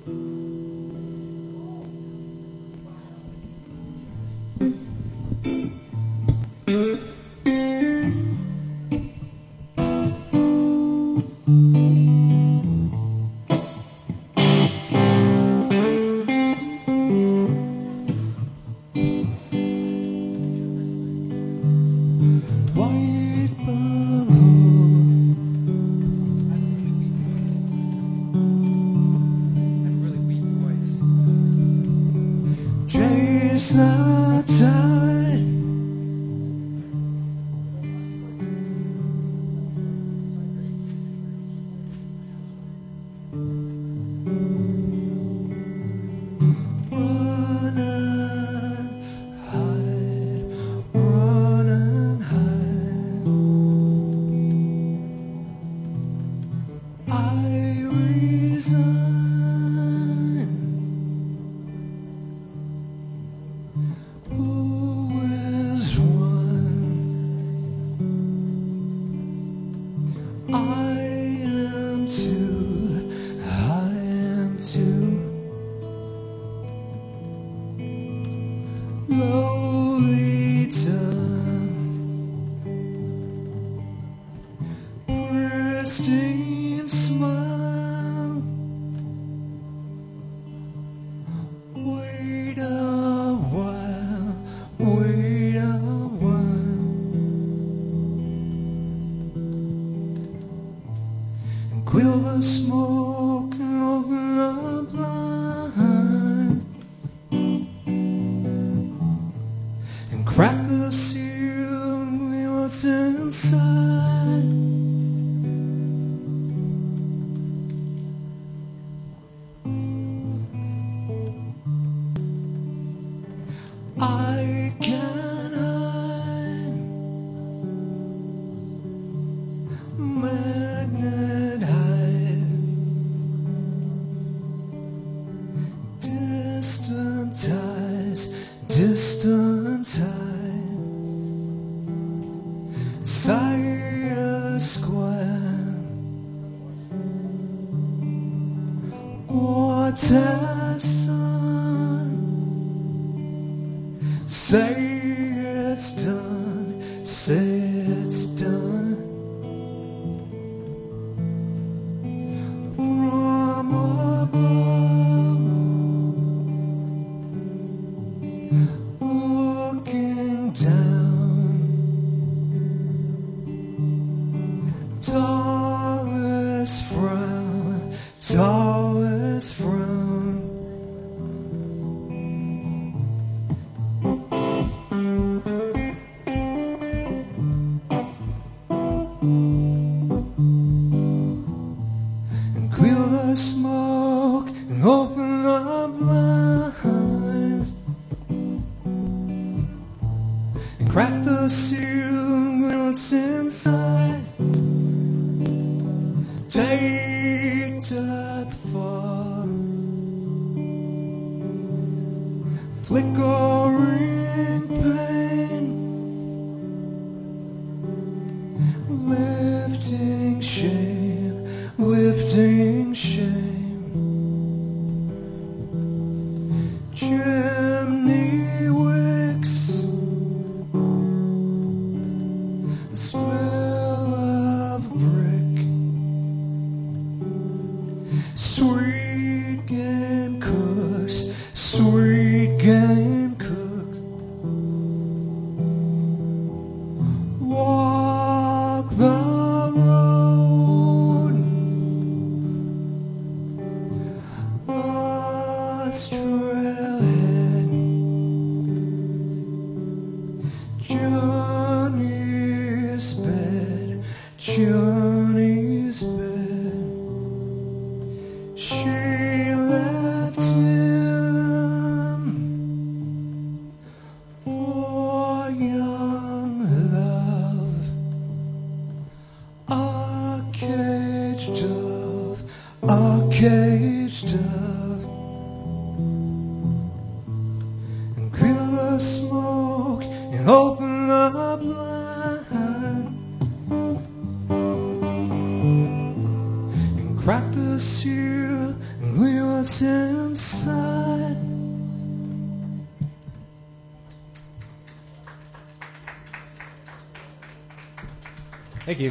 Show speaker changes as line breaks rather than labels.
It's not time. Run and hide, run and hide. I resign. Who is one? I am two. I am two. Lolita, pristine smile. Wait a while, wait a while, and clear the smoke and open the blind, and crack the seal and glean what's inside. I can hide, magnet hide, distant ties, Cyrus Square, water sun. Say it's done, say it's done. From above, looking down, tallest frown, tallest frown. And clear the smoke and open the blinds, and crack the seal and glean what's inside. Take death fall, flickering pain, lifting shame, lifting shame. Chimney wicks, the smell of brick, sweet game cooks, sweet game cooks. Walk the road, lost trailhead. Johnny's bed, Johnny's bed. She left him for young love, a caged dove, a caged dove. And clear the smoke and open the blind, and crack the seal and glean what's what's inside. Thank you.